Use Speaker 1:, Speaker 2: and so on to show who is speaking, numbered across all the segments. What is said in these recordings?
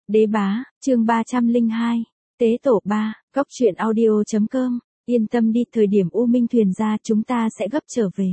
Speaker 1: Đế bá, chương 302, Tế tổ 3, góc truyện audio.com, yên tâm đi, thời điểm U Minh thuyền ra chúng ta sẽ gấp trở về.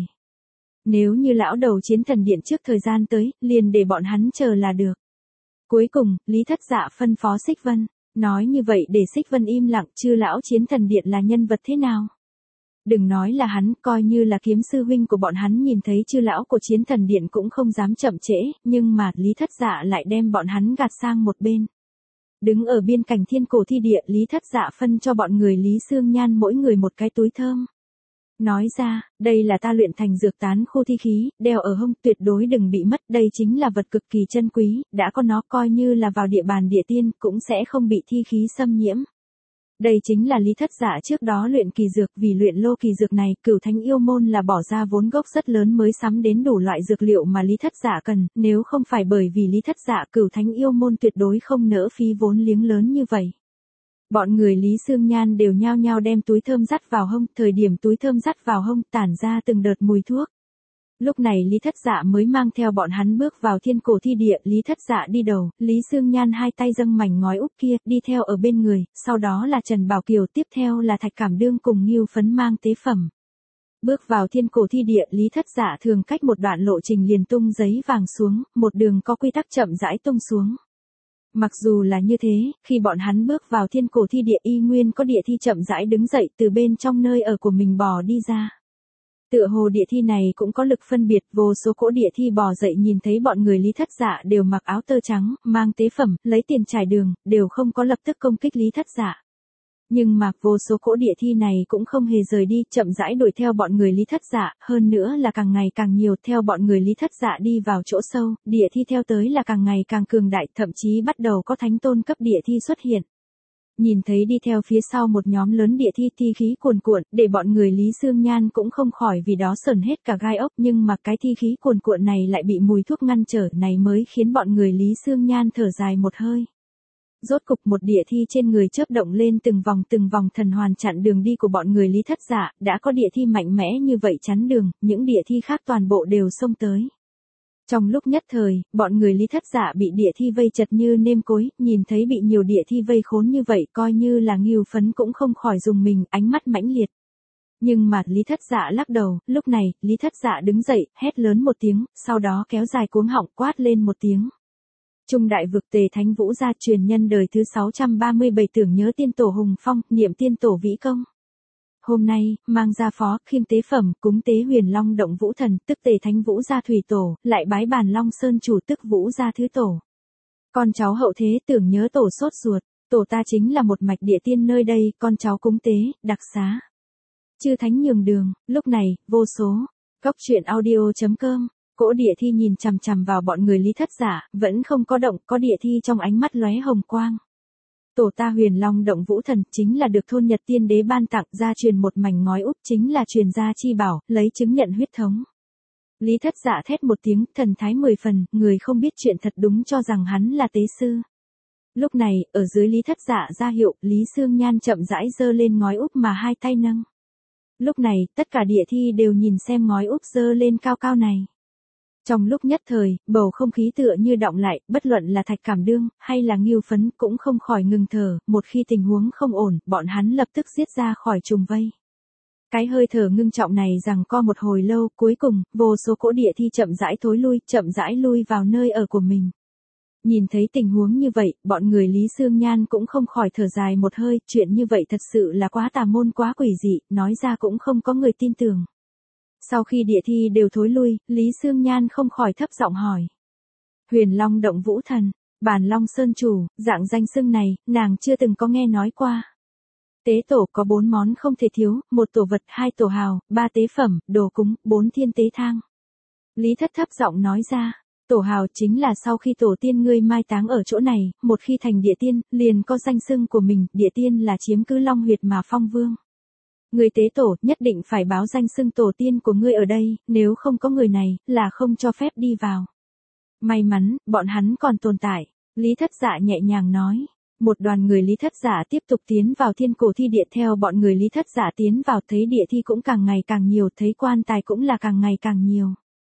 Speaker 1: Nếu như lão đầu chiến thần điện trước thời gian tới, liền để bọn hắn chờ là được. Cuối cùng, Lý Thất Dạ phân phó Xích Vân, nói như vậy để Xích Vân im lặng, chứ lão chiến thần điện là nhân vật thế nào? Đừng nói là hắn, coi như là kiếm sư huynh của bọn hắn nhìn thấy chư lão của chiến thần điện cũng không dám chậm trễ, nhưng mà Lý Thất Dạ lại đem bọn hắn gạt sang một bên. Đứng ở biên cảnh thiên cổ thi địa, Lý Thất Dạ phân cho bọn người Lý Xương Nhan mỗi người một cái túi thơm. Nói ra, đây là ta luyện thành dược tán khô thi khí, đeo ở hông, tuyệt đối đừng bị mất, đây chính là vật cực kỳ chân quý, đã có nó coi như là vào địa bàn địa tiên, cũng sẽ không bị thi khí xâm nhiễm. Đây chính là Lý Thất Dạ trước đó luyện kỳ dược, vì luyện lô kỳ dược này, Cửu Thánh Yêu Môn là bỏ ra vốn gốc rất lớn mới sắm đến đủ loại dược liệu mà Lý Thất Dạ cần, nếu không phải bởi vì Lý Thất Dạ, Cửu Thánh Yêu Môn tuyệt đối không nỡ phí vốn liếng lớn như vậy. Bọn người Lý Xương Nhan đều nhao nhao đem túi thơm dắt vào hông, thời điểm túi thơm dắt vào hông tản ra từng đợt mùi thuốc. Lúc này Lý Thất Dạ mới mang theo bọn hắn bước vào thiên cổ thi địa, Lý Thất Dạ đi đầu, Lý Xương Nhan hai tay dâng mảnh ngói úp kia, đi theo ở bên người, sau đó là Trần Bảo Kiều, tiếp theo là Thạch Cảm Đương cùng Ngưu Phấn mang tế phẩm. Bước vào thiên cổ thi địa, Lý Thất Dạ thường cách một đoạn lộ trình liền tung giấy vàng xuống, một đường có quy tắc chậm rãi tung xuống. Mặc dù là như thế, khi bọn hắn bước vào thiên cổ thi địa y nguyên có địa thi chậm rãi đứng dậy từ bên trong nơi ở của mình bò đi ra. Tựa hồ địa thi này cũng có lực phân biệt, vô số cỗ địa thi bò dậy nhìn thấy bọn người Lý Thất Dạ đều mặc áo tơ trắng, mang tế phẩm, lấy tiền trải đường, đều không có lập tức công kích Lý Thất Dạ. Nhưng mà vô số cỗ địa thi này cũng không hề rời đi, chậm rãi đuổi theo bọn người Lý Thất Dạ, hơn nữa là càng ngày càng nhiều, theo bọn người Lý Thất Dạ đi vào chỗ sâu, địa thi theo tới là càng ngày càng cường đại, thậm chí bắt đầu có thánh tôn cấp địa thi xuất hiện. Nhìn thấy đi theo phía sau một nhóm lớn địa thi, thi khí cuồn cuộn, để bọn người Lý Xương Nhan cũng không khỏi vì đó sởn hết cả gai ốc, nhưng mà cái thi khí cuồn cuộn này lại bị mùi thuốc ngăn trở, này mới khiến bọn người Lý Xương Nhan thở dài một hơi. Rốt cục một địa thi trên người chớp động lên từng vòng thần hoàn chặn đường đi của bọn người Lý Thất Dạ, đã có địa thi mạnh mẽ như vậy chắn đường, những địa thi khác toàn bộ đều xông tới. Trong lúc nhất thời, bọn người Lý Thất Dạ bị địa thi vây chật như nêm cối, nhìn thấy bị nhiều địa thi vây khốn như vậy, coi như là Ngưu Phấn cũng không khỏi dùng mình, ánh mắt mãnh liệt. Nhưng mà Lý Thất Dạ lắc đầu, lúc này, Lý Thất Dạ đứng dậy, hét lớn một tiếng, sau đó kéo dài cuống họng quát lên một tiếng. Trung đại vực Tề Thánh Vũ gia, truyền nhân đời thứ 637, tưởng nhớ tiên tổ Hùng Phong, niệm tiên tổ Vĩ Công. Hôm nay, mang ra phó, khiêm tế phẩm, cúng tế Huyền Long Động Vũ Thần, tức Tề Thánh Vũ gia thủy tổ, lại bái bàn Long Sơn chủ, tức Vũ gia thứ tổ. Con cháu hậu thế tưởng nhớ tổ sốt ruột, tổ ta chính là một mạch địa tiên nơi đây, con cháu cúng tế, đặc xá. Chư thánh nhường đường, lúc này, vô số. Góc truyện audio.com. Cỗ địa thi nhìn chằm chằm vào bọn người Lý Thất Dạ, vẫn không có động, có địa thi trong ánh mắt lóe hồng quang. Tổ ta Huyền Long Động Vũ Thần chính là được thôn Nhật Tiên Đế ban tặng, gia truyền một mảnh ngói úp, chính là truyền gia chi bảo, lấy chứng nhận huyết thống. Lý Thất Dạ thét một tiếng, thần thái 10 phần, người không biết chuyện thật đúng cho rằng hắn là tế sư. Lúc này, ở dưới Lý Thất Dạ ra hiệu, Lý Xương Nhan chậm rãi giơ lên ngói úp mà hai tay nâng. Lúc này, tất cả địa thi đều nhìn xem ngói úp giơ lên cao cao này. Trong lúc nhất thời, bầu không khí tựa như đọng lại, bất luận là Thạch Cảm Đương, hay là Ngưu Phấn cũng không khỏi ngừng thở, một khi tình huống không ổn, bọn hắn lập tức giết ra khỏi trùng vây. Cái hơi thở ngưng trọng này rằng co một hồi lâu, cuối cùng, vô số cỗ địa thi chậm rãi lui vào nơi ở của mình. Nhìn thấy tình huống như vậy, bọn người Lý Xương Nhan cũng không khỏi thở dài một hơi, chuyện như vậy thật sự là quá tà môn quá quỷ dị, nói ra cũng không có người tin tưởng. Sau khi địa thi đều thối lui, Lý Xương Nhan không khỏi thấp giọng hỏi. Huyền Long Động Vũ Thần, bàn Long Sơn chủ, dạng danh xưng này, nàng chưa từng có nghe nói qua. Tế tổ có 4 món không thể thiếu, 1 tổ vật, 2 tổ hào, 3 tế phẩm, đồ cúng, 4 thiên tế thang. Lý Thất thấp giọng nói ra, tổ hào chính là sau khi tổ tiên ngươi mai táng ở chỗ này, một khi thành địa tiên, liền có danh xưng của mình, địa tiên là chiếm cứ Long huyệt mà phong vương. Người tế tổ nhất định phải báo danh xưng tổ tiên của ngươi ở đây, nếu không có người này, là không cho phép đi vào. May mắn, bọn hắn còn tồn tại, Lý Thất Dạ nhẹ nhàng nói. Một đoàn người Lý Thất Dạ tiếp tục tiến vào thiên cổ thi địa, theo bọn người Lý Thất Dạ tiến vào thấy địa thi cũng càng ngày càng nhiều, thấy quan tài cũng là càng ngày càng nhiều.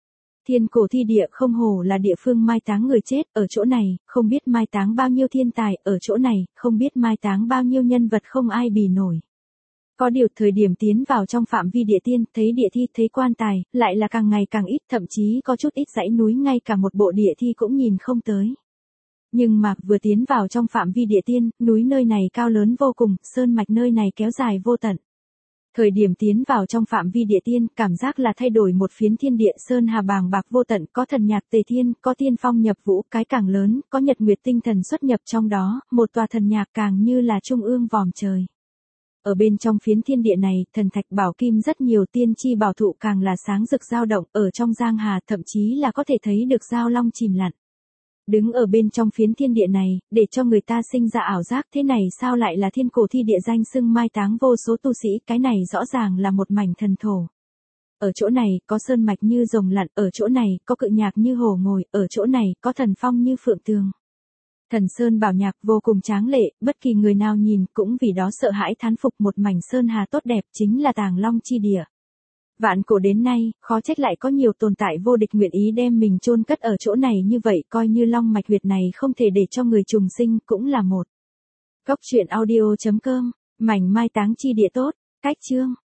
Speaker 1: Thiên cổ thi địa không hổ là địa phương mai táng người chết, ở chỗ này, không biết mai táng bao nhiêu thiên tài, ở chỗ này, không biết mai táng bao nhiêu nhân vật không ai bì nổi. Có điều thời điểm tiến vào trong phạm vi địa tiên, thấy địa thi, thấy quan tài, lại là càng ngày càng ít, thậm chí có chút ít dãy núi ngay cả một bộ địa thi cũng nhìn không tới. Nhưng mà vừa tiến vào trong phạm vi địa tiên, núi nơi này cao lớn vô cùng, sơn mạch nơi này kéo dài vô tận. Thời điểm tiến vào trong phạm vi địa tiên, cảm giác là thay đổi một phiến thiên địa, sơn hà bàng bạc vô tận, có thần nhạc tề thiên, có tiên phong nhập vũ, cái càng lớn, có nhật nguyệt tinh thần xuất nhập trong đó, một tòa thần nhạc càng như là trung ương vòm trời. Ở bên trong phiến thiên địa này, thần thạch bảo kim rất nhiều, tiên chi bảo thụ càng là sáng rực dao động, ở trong giang hà thậm chí là có thể thấy được giao long chìm lặn. Đứng ở bên trong phiến thiên địa này, để cho người ta sinh ra ảo giác thế này sao lại là thiên cổ thi địa danh xưng mai táng vô số tu sĩ, cái này rõ ràng là một mảnh thần thổ. Ở chỗ này, có sơn mạch như rồng lặn, ở chỗ này, có cự nhạc như hổ ngồi, ở chỗ này, có thần phong như phượng tường. Thần sơn bảo nhạc vô cùng tráng lệ, bất kỳ người nào nhìn cũng vì đó sợ hãi thán phục, một mảnh sơn hà tốt đẹp chính là Tàng Long chi địa. Vạn cổ đến nay, khó trách lại có nhiều tồn tại vô địch nguyện ý đem mình chôn cất ở chỗ này như vậy, coi như long mạch huyệt này không thể để cho người trùng sinh cũng là một. Góc truyện audio.com, mảnh mai táng chi địa tốt, cách chương.